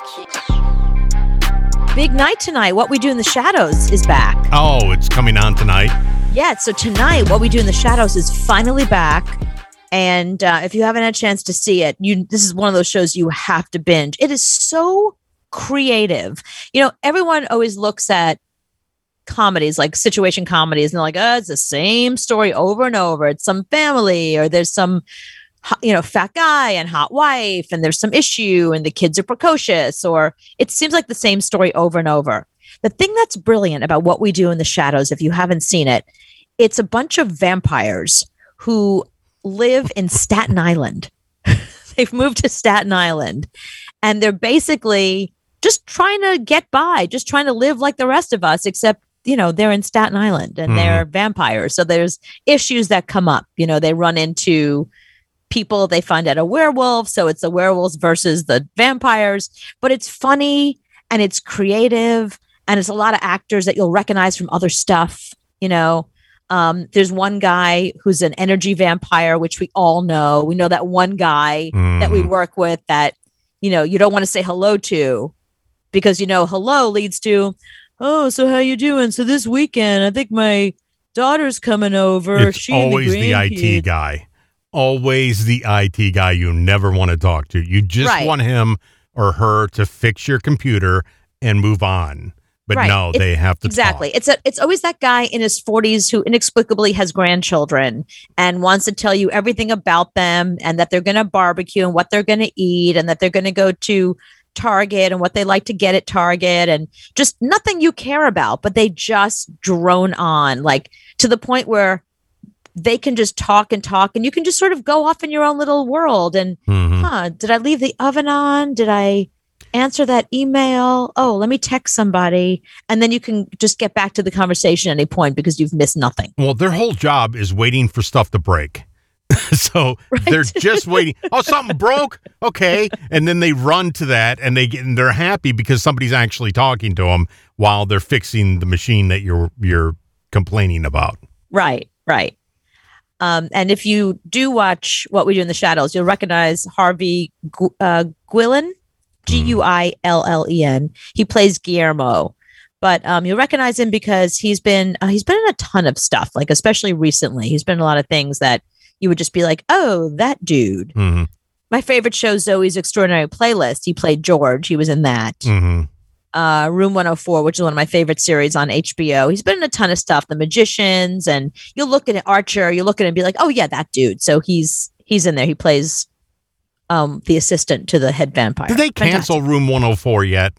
Big night tonight. What We Do in the Shadows is back. Oh, it's coming on tonight? Yeah, so tonight, What We Do in the Shadows is finally back. And if you haven't had a chance to see it, this is one of those shows you have to binge. It is so creative. You know, everyone always looks at comedies, like situation comedies, and they're like, oh, it's the same story over and over. It's some family, or there's some, fat guy and hot wife, and there's some issue and the kids are precocious, or it seems like the same story over and over. The thing that's brilliant about What We Do in the Shadows, if you haven't seen it, it's a bunch of vampires who live in Staten Island. They've moved to Staten Island, and they're basically just trying to get by, just trying to live like the rest of us, except, they're in Staten Island and they're vampires. So there's issues that come up. They run into people, they find out a werewolf. So it's the werewolves versus the vampires, but it's funny and it's creative and it's a lot of actors that you'll recognize from other stuff. There's one guy who's an energy vampire, which we all know. We know that one guy that we work with that, you don't want to say hello to because, hello leads to, oh, so how you doing? So this weekend, I think my daughter's coming over. It's always the IT guy. Always the IT guy you never want to talk to. You just want him or her to fix your computer and move on. But no, they have to exactly. talk. It's always that guy in his 40s who inexplicably has grandchildren and wants to tell you everything about them and that they're going to barbecue and what they're going to eat and that they're going to go to Target and what they like to get at Target and just nothing you care about, but they just drone on, like to the point where they can just talk and you can just sort of go off in your own little world. And, did I leave the oven on? Did I answer that email? Oh, let me text somebody. And then you can just get back to the conversation at any point because you've missed nothing. Well, their whole job is waiting for stuff to break. So they're just waiting. Oh, something broke. Okay. And then they run to that and they're happy because somebody's actually talking to them while they're fixing the machine that you're complaining about. Right. And if you do watch What We Do in the Shadows, you'll recognize Harvey Guillen, Guillen. He plays Guillermo, but you'll recognize him because he's been in a ton of stuff, like especially recently. He's been in a lot of things that you would just be like, oh, that dude. Mm-hmm. My favorite show, Zoe's Extraordinary Playlist. He played George. He was in that. Mm-hmm. Room 104, which is one of my favorite series on HBO. He's been in a ton of stuff, The Magicians, and you'll look at Archer, you look at it and be like, oh yeah, that dude. So he's in there. He plays the assistant to the head vampire. Did they cancel Room 104 yet?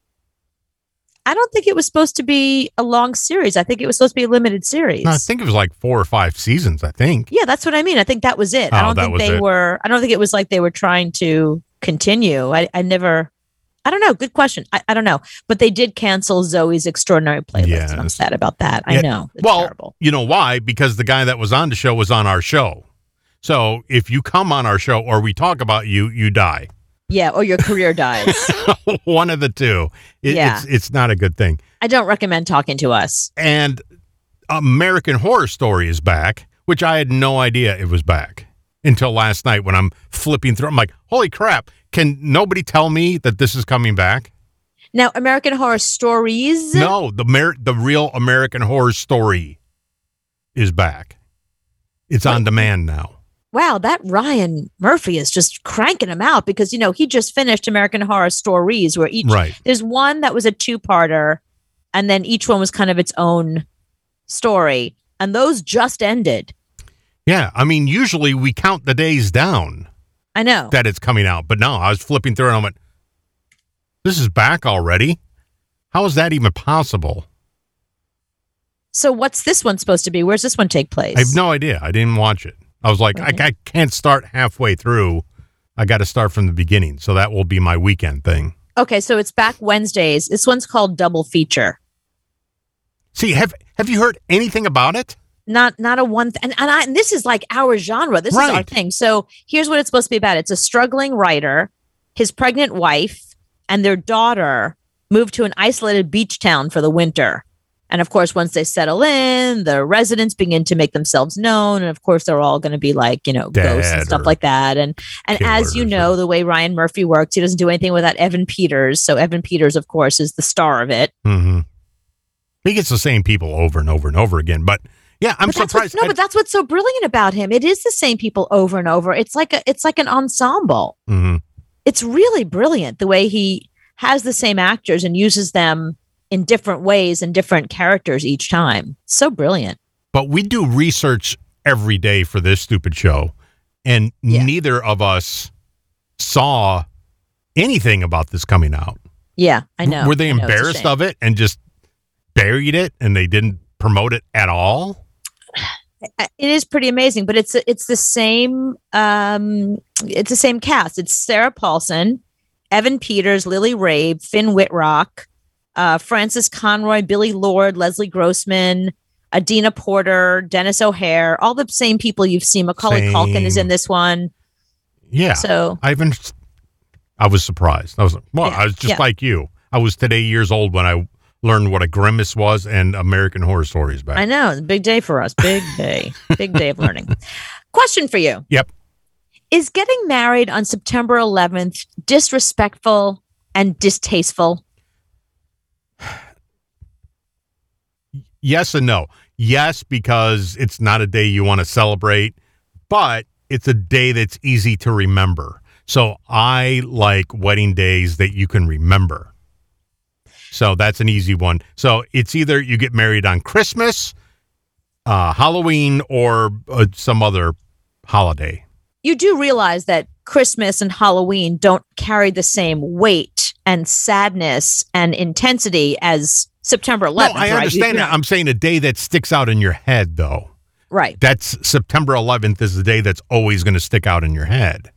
I don't think it was supposed to be a long series. I think it was supposed to be a limited series. No, I think it was like 4 or 5 seasons, I think. Yeah, that's what I mean. I think that was it. I don't think it was like they were trying to continue. I don't know. Good question. I don't know. But they did cancel Zoe's Extraordinary Playlist. Yes. And I'm sad about that. I know. It's terrible. You know why? Because the guy that was on the show was on our show. So if you come on our show or we talk about you, you die. Yeah, or your career dies. One of the two. It's not a good thing. I don't recommend talking to us. And American Horror Story is back, which I had no idea it was back until last night when I'm flipping through. I'm like, holy crap. Can nobody tell me that this is coming back? Now, American Horror Stories? No, the real American Horror Story is back. It's on demand now. Wow, that Ryan Murphy is just cranking them out because, he just finished American Horror Stories where there's one that was a 2-parter and then each one was kind of its own story. And those just ended. Yeah, I mean, usually we count the days down. I know. That it's coming out. But no, I was flipping through and I went, this is back already? How is that even possible? So what's this one supposed to be? Where's this one take place? I have no idea. I didn't watch it. I was like, I can't start halfway through. I got to start from the beginning. So that will be my weekend thing. Okay, so it's back Wednesdays. This one's called Double Feature. See, have you heard anything about it? Not a one thing. And this is like our genre. This is our thing. So here's what it's supposed to be about. It's a struggling writer, his pregnant wife, and their daughter moved to an isolated beach town for the winter. And of course, once they settle in, the residents begin to make themselves known. And of course, they're all going to be like, ghosts and stuff like that. And as you know, the way Ryan Murphy works, he doesn't do anything without Evan Peters. So Evan Peters, of course, is the star of it. Mm-hmm. He gets the same people over and over and over again. But yeah, I'm surprised. But that's what's so brilliant about him. It is the same people over and over. It's like an ensemble. Mm-hmm. It's really brilliant the way he has the same actors and uses them in different ways and different characters each time. So brilliant. But we do research every day for this stupid show, and neither of us saw anything about this coming out. Yeah, I know. Were they embarrassed of it and just buried it, and they didn't promote it at all? It is pretty amazing, but it's the same cast. It's Sarah Paulson, Evan Peters, Lily Rabe, Finn Whitrock, Francis Conroy, Billy Lord, Leslie Grossman, Adina Porter, Dennis O'Hare, all the same people you've seen. Macaulay Culkin is in this one. Yeah. So I was surprised. I was just like you. I was today years old when I learned what a grimace was and American Horror Stories back. I know. It's a big day for us. Big day. Big day of learning. Question for you. Yep. Is getting married on September 11th disrespectful and distasteful? Yes and no. Yes, because it's not a day you want to celebrate, but it's a day that's easy to remember. So I like wedding days that you can remember. So that's an easy one. So it's either you get married on Christmas, Halloween, or some other holiday. You do realize that Christmas and Halloween don't carry the same weight and sadness and intensity as September 11th. No, I understand that. I'm saying a day that sticks out in your head, though. Right. That's September 11th is the day that's always going to stick out in your head.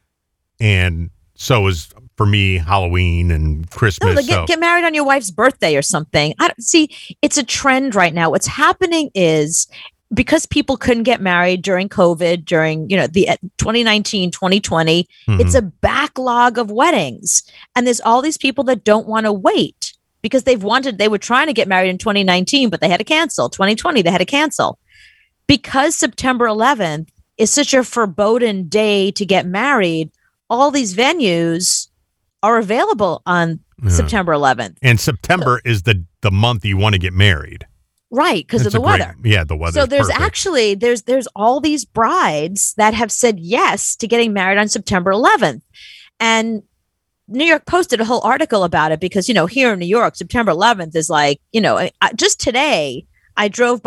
And so is, for me, Halloween and Christmas. No, get married on your wife's birthday or something. It's a trend right now. What's happening is because people couldn't get married during COVID, during, the 2019, 2020, it's a backlog of weddings. And there's all these people that don't want to wait because they were trying to get married in 2019, but they had to cancel. 2020, they had to cancel. Because September 11th is such a foreboding day to get married, all these venues are available on September 11th. And September is the month you want to get married. Right, because of the weather. The weather. So there's all these brides that have said yes to getting married on September 11th. And New York posted a whole article about it because, here in New York, September 11th is like, just today I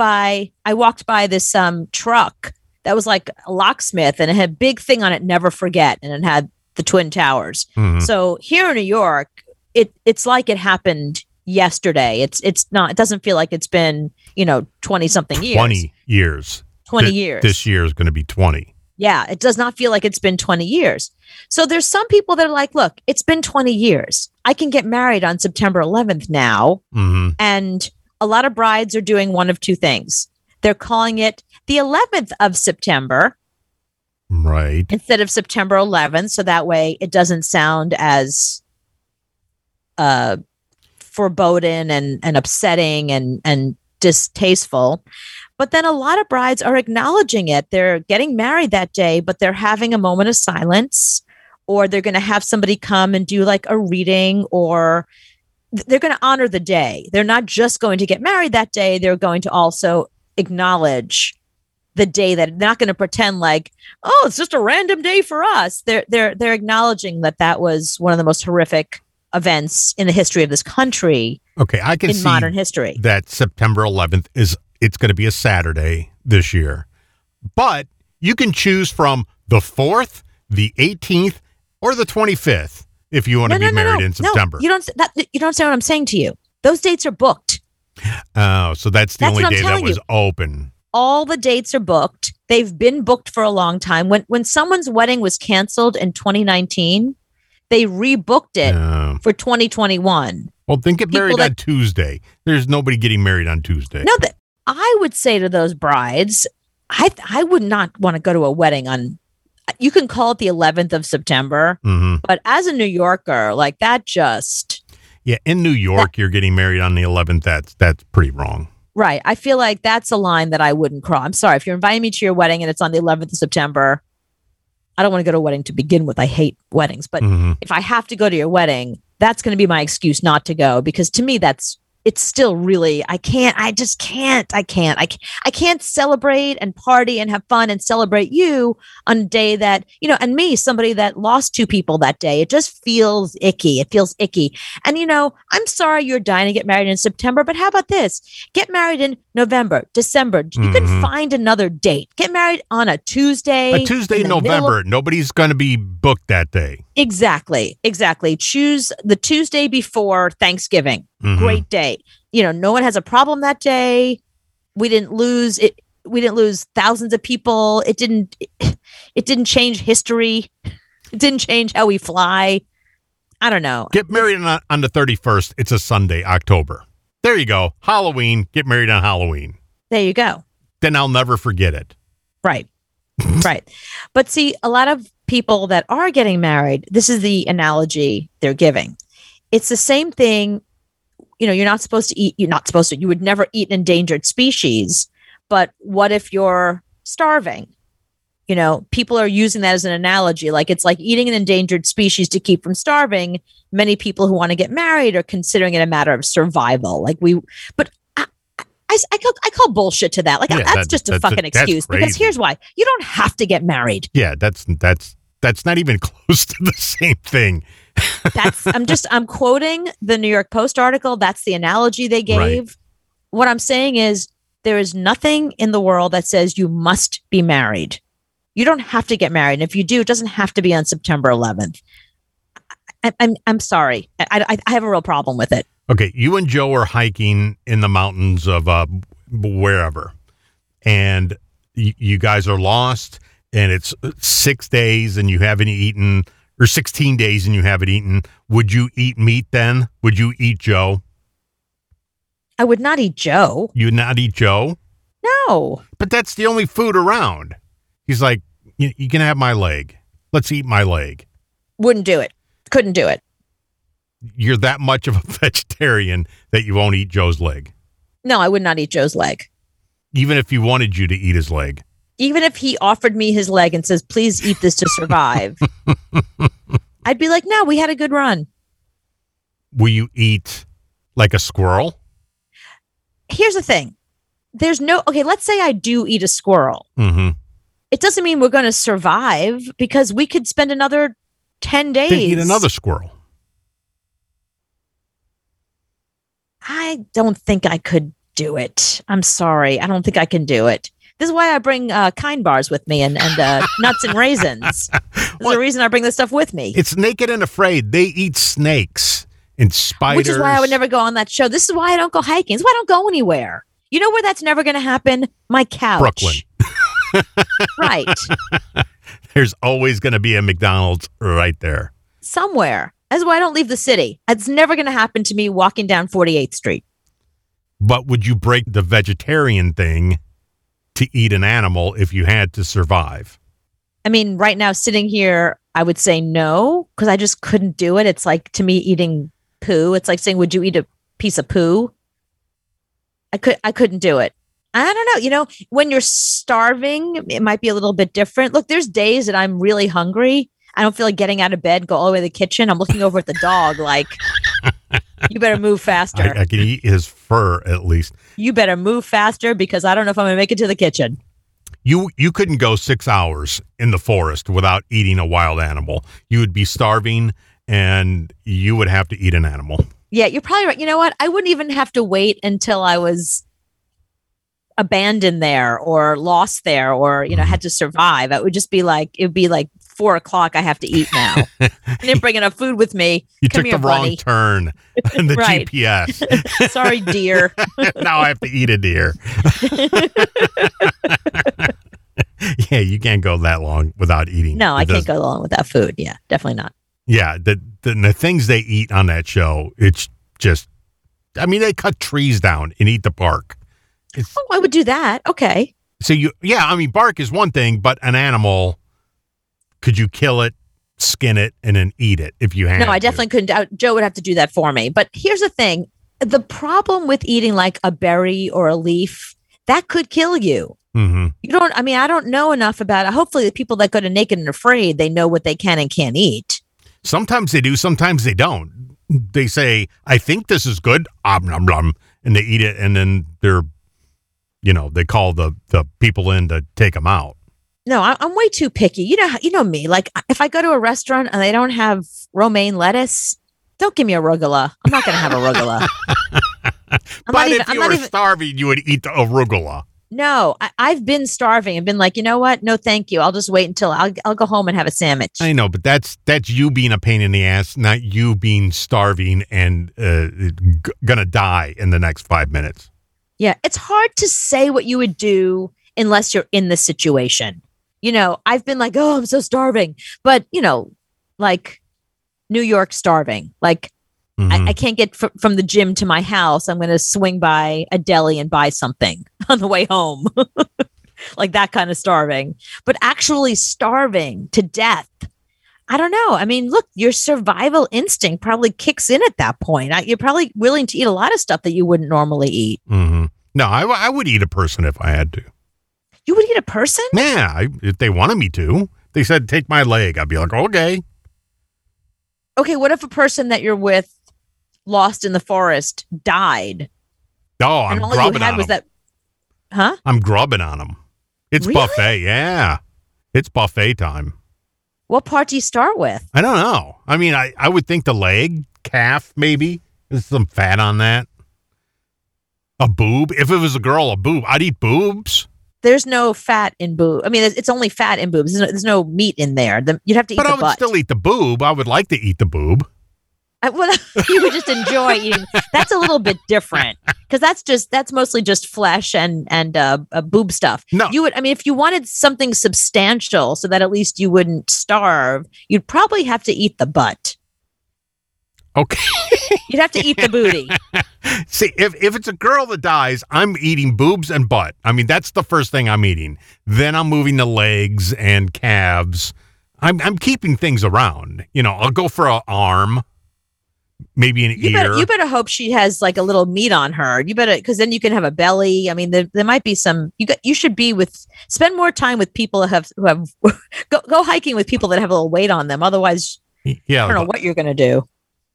walked by this truck that was like a locksmith and it had a big thing on it, never forget. And it had the Twin Towers. Mm-hmm. So here in New York, it's like it happened yesterday. It's not, it doesn't feel like it's been, 20 something years. 20 years. 20 years. This year is going to be 20. Yeah. It does not feel like it's been 20 years. So there's some people that are like, look, it's been 20 years. I can get married on September 11th now. Mm-hmm. And a lot of brides are doing one of two things. They're calling it the 11th of September. Right. Instead of September 11th. So that way it doesn't sound as foreboding and upsetting and distasteful. But then a lot of brides are acknowledging it. They're getting married that day, but they're having a moment of silence, or they're going to have somebody come and do like a reading, or they're going to honor the day. They're not just going to get married that day. They're going to also acknowledge the day. That they're not going to pretend like, oh, it's just a random day for us. They're acknowledging that was one of the most horrific events in the history of this country. Okay, I can see modern history that September 11th it's going to be a Saturday this year, but you can choose from the 4th, the 18th, or the 25th if you want to be married in September. No, you don't say what I'm saying to you. Those dates are booked. Oh, so that's the only day that was open. All the dates are booked. They've been booked for a long time. When someone's wedding was canceled in 2019, they rebooked it for 2021. Well, then get married on Tuesday. There's nobody getting married on Tuesday. No, I would say to those brides, I would not want to go to a wedding on, you can call it the 11th of September, but as a New Yorker, like that just... Yeah, in New York, you're getting married on the 11th. That's pretty wrong. Right. I feel like that's a line that I wouldn't cross. I'm sorry. If you're inviting me to your wedding and it's on the 11th of September, I don't want to go to a wedding to begin with. I hate weddings. But if I have to go to your wedding, that's going to be my excuse not to go, because to me, it's still really, I can't celebrate and party and have fun and celebrate you on a day that, and me, somebody that lost two people that day. It just feels icky. It feels icky. And, I'm sorry you're dying to get married in September, but how about this? Get married in November, December. You can find another date. Get married on a Tuesday. A Tuesday in November. Nobody's going to be booked that day. Exactly. Choose the Tuesday before Thanksgiving. Great day. No one has a problem that day. We didn't lose it. We didn't lose thousands of people. It didn't change history. It didn't change how we fly. I don't know. Get married on the 31st. It's a Sunday, October. There you go. Halloween. Get married on Halloween. There you go. Then I'll never forget it. Right. Right. But see, a lot of people that are getting married, this is the analogy they're giving. It's the same thing. You're not supposed to eat. You would never eat an endangered species. But what if you're starving? People are using that as an analogy. Like, it's like eating an endangered species to keep from starving. Many people who want to get married are considering it a matter of survival. But I call bullshit to that. That's just a fucking excuse. Because here's why: you don't have to get married. Yeah, that's not even close to the same thing. I'm quoting the New York Post article. That's the analogy they gave. Right. What I'm saying is, there is nothing in the world that says you must be married. You don't have to get married. And if you do, it doesn't have to be on September 11th. I'm sorry. I have a real problem with it. Okay. You and Joe are hiking in the mountains of wherever, and you guys are lost, and it's 6 days and you haven't eaten, or 16 days and you haven't eaten. Would you eat meat then? Would you eat Joe? I would not eat Joe. You would not eat Joe? No. But that's the only food around. He's like, you can have my leg. Let's eat my leg. Wouldn't do it. Couldn't do it. You're that much of a vegetarian that you won't eat Joe's leg? No, I would not eat Joe's leg. Even if he wanted you to eat his leg? Even if he offered me his leg and says, please eat this to survive, I'd be like, no, we had a good run. Will you eat like a squirrel? Here's the thing. Let's say I do eat a squirrel. Mm-hmm. It doesn't mean we're going to survive, because we could spend another 10 days. Then eat another squirrel. I don't think I could do it. I'm sorry. I don't think I can do it. This is why I bring Kind bars with me and nuts and raisins. There's the reason I bring this stuff with me. It's Naked and Afraid. They eat snakes and spiders. Which is why I would never go on that show. This is why I don't go hiking. This is why I don't go anywhere. You know where that's never going to happen? My couch. Brooklyn. Right. There's always going to be a McDonald's right there. Somewhere. That's why I don't leave the city. It's never going to happen to me walking down 48th Street. But would you break the vegetarian thing to eat an animal if you had to survive? I mean, right now, sitting here, I would say no, because I just couldn't do it. It's like, to me, eating poo. It's like saying, would you eat a piece of poo? I couldn't do it. I don't know. When you're starving, it might be a little bit different. Look, there's days that I'm really hungry. I don't feel like getting out of bed, go all the way to the kitchen. I'm looking over at the dog like, you better move faster. I can eat his fur at least. You better move faster, because I don't know if I'm going to make it to the kitchen. You couldn't go 6 hours in the forest without eating a wild animal. You would be starving, and you would have to eat an animal. Yeah, you're probably right. You know what? I wouldn't even have to wait until I was abandoned there or lost there or, had to survive. It would just be like, 4:00. I have to eat now. I didn't bring enough food with me. You took the wrong turn in the Right. GPS. Sorry, deer. Now I have to eat a deer. Yeah, you can't go that long without eating. No, I can't go long without food. Yeah, definitely not. Yeah, the things they eat on that show, it's just, they cut trees down and eat the bark. I would do that. Okay. So bark is one thing, but an animal, could you kill it skin it and then eat it if you had No, I to. definitely couldn't. Joe would have to do that for me. But here's the thing. The problem with eating like a berry or a leaf, that could kill you. Mm-hmm. I don't know enough about it. Hopefully the people that go to Naked and Afraid, they know what they can and can't eat. Sometimes they do, sometimes they don't. They say, I think this is good, nom, nom, and they eat it, and then they call the people in to take them out. No, I'm way too picky. You know me. Like if I go to a restaurant and they don't have romaine lettuce, don't give me arugula. I'm not going to have arugula. But if you were starving, you would eat the arugula. No, I've been starving and been like, you know what? No, thank you. I'll just wait until I'll go home and have a sandwich. I know, but that's you being a pain in the ass, not you being starving and gonna die in the next 5 minutes. Yeah, it's hard to say what you would do unless you're in the situation. I've been like, oh, I'm so starving. But, like New York starving. Like I can't get from the gym to my house. I'm going to swing by a deli and buy something on the way home. Like that kind of starving. But actually starving to death, I don't know. I mean, look, your survival instinct probably kicks in at that point. You're probably willing to eat a lot of stuff that you wouldn't normally eat. Mm-hmm. No, I would eat a person if I had to. You would eat a person? Yeah, if they wanted me to. They said, take my leg. I'd be like, okay. Okay, what if a person that you're with lost in the forest died? Oh, I'm grubbing on them. Huh? I'm grubbing on them. It's really? buffet, yeah. It's buffet time. What part do you start with? I don't know. I mean, I would think the leg, calf, maybe. There's some fat on that. A boob. If it was a girl, a boob. I'd eat boobs. There's no fat in boob. I mean, it's only fat in boobs. There's no meat in there. You'd have to eat the butt. But I would still eat the boob. I would like to eat the boob. You would just enjoy eating. That's a little bit different because that's mostly just flesh and boob stuff. No, if you wanted something substantial so that at least you wouldn't starve, you'd probably have to eat the butt. Okay. You'd have to eat the booty. See, if it's a girl that dies, I'm eating boobs and butt. I mean, that's the first thing I'm eating. Then I'm moving the legs and calves. I'm keeping things around. I'll go for an arm, maybe an ear. You better hope she has like a little meat on her. You better, because then you can have a belly. I mean, there might be some. You should spend more time with people who have go hiking with people that have a little weight on them. Otherwise, yeah, I don't know what you're going to do.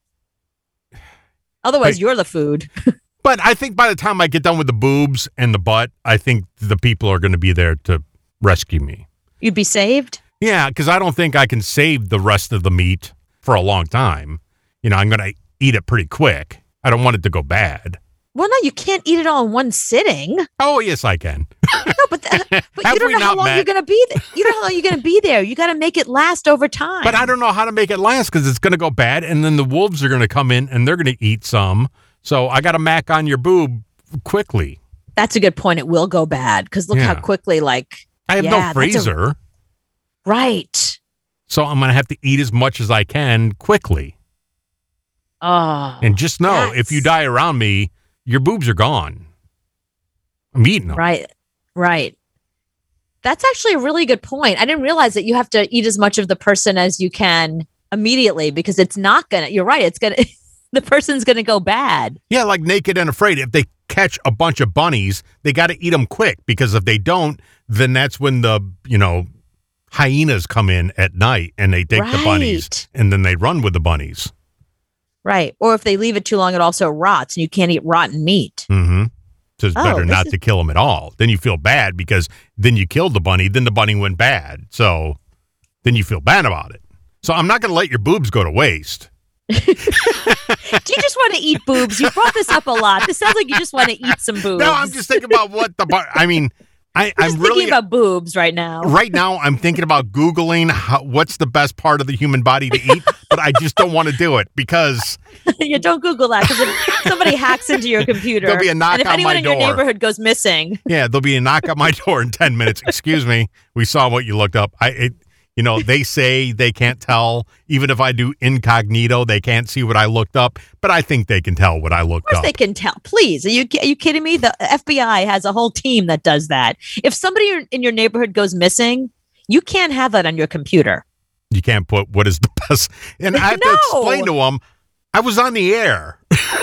Otherwise, you're the food. But I think by the time I get done with the boobs and the butt, I think the people are going to be there to rescue me. You'd be saved? Yeah, because I don't think I can save the rest of the meat for a long time. I'm going to eat it pretty quick. I don't want it to go bad. Well, no, you can't eat it all in one sitting. Oh, yes, I can. No, but you don't know how long you're going to be there. You don't know how long you're going to be there. You got to make it last over time. But I don't know how to make it last because it's going to go bad, and then the wolves are going to come in, and they're going to eat some. So I got to mac on your boob quickly. That's a good point. It will go bad because look how quickly, like... I have no freezer. Right. So I'm going to have to eat as much as I can quickly. Oh. And just know, if you die around me, your boobs are gone. I'm eating them. Right. That's actually a really good point. I didn't realize that you have to eat as much of the person as you can immediately because it's not going to, you're right. It's going to, the person's going to go bad. Yeah. Like Naked and Afraid. If they catch a bunch of bunnies, they got to eat them quick because if they don't, then that's when the, hyenas come in at night and they take the bunnies and then they run with the bunnies. Right. Or if they leave it too long, it also rots and you can't eat rotten meat. Mm-hmm. So it's better not to kill them at all. Then you feel bad because then you killed the bunny, then the bunny went bad. So then you feel bad about it. So I'm not going to let your boobs go to waste. Do you just want to eat boobs? You brought this up a lot. This sounds like you just want to eat some boobs. No, I'm just thinking about what I'm really thinking about boobs right now. Right now, I'm thinking about Googling what's the best part of the human body to eat, but I just don't want to do it because... You don't Google that because if somebody hacks into your computer... There'll be a knock on my door. And if anyone in your neighborhood goes missing... Yeah, there'll be a knock on my door in 10 minutes. Excuse me, we saw what you looked up. They say they can't tell. Even if I do incognito, they can't see what I looked up. But I think they can tell what I looked up. Of course they can tell. Please. Are you kidding me? The FBI has a whole team that does that. If somebody in your neighborhood goes missing, you can't have that on your computer. You can't put what is the best. And I have to explain to them, I was on the air.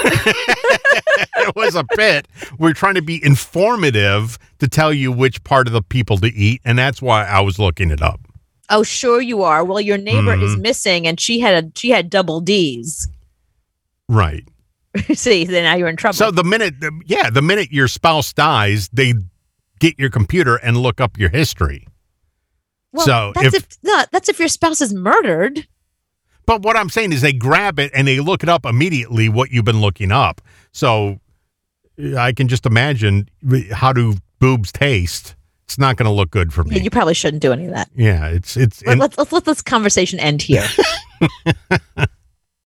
It was a bit. We're trying to be informative to tell you which part of the people to eat, and that's why I was looking it up. Oh, sure you are. Well, your neighbor is missing, and she had double D's. Right. See, then now you're in trouble. So the minute your spouse dies, they get your computer and look up your history. Well, so that's if your spouse is murdered. But what I'm saying is they grab it and they look it up immediately, what you've been looking up. So I can just imagine, how do boobs taste? It's not going to look good for me. Yeah, you probably shouldn't do any of that. Yeah, let's let this conversation end here.